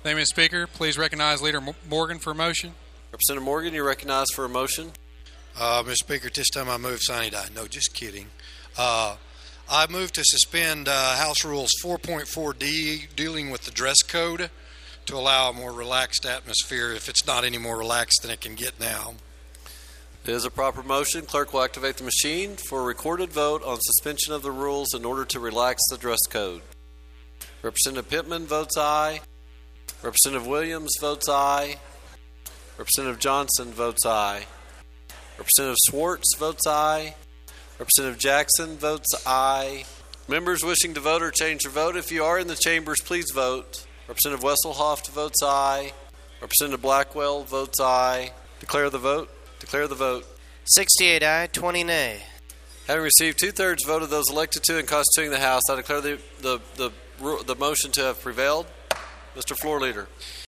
Thank you, Mr. Speaker. Please recognize Leader Morgan for a motion. Representative Morgan, you're recognized for a motion. Mr. Speaker, at this time I move sine die. No, just kidding. I move to suspend House Rules 4.4D dealing with the dress code to allow a more relaxed atmosphere if it's not any more relaxed than it can get now. It is a proper motion. Clerk will activate the machine for a recorded vote on suspension of the rules in order to relax the dress code. Representative Pittman votes aye. Representative Williams votes aye. Representative Johnson votes aye. Representative Swartz votes aye. Representative Jackson votes aye. Members wishing to vote or change their vote, if you are in the chambers, please vote. Representative Wesselhoft votes aye. Representative Blackwell votes aye. Declare the vote. Declare the vote. 68 aye, 20 nay. Having received 2/3 vote of those elected to and constituting the House, I declare the motion to have prevailed. Mr. Floor Leader.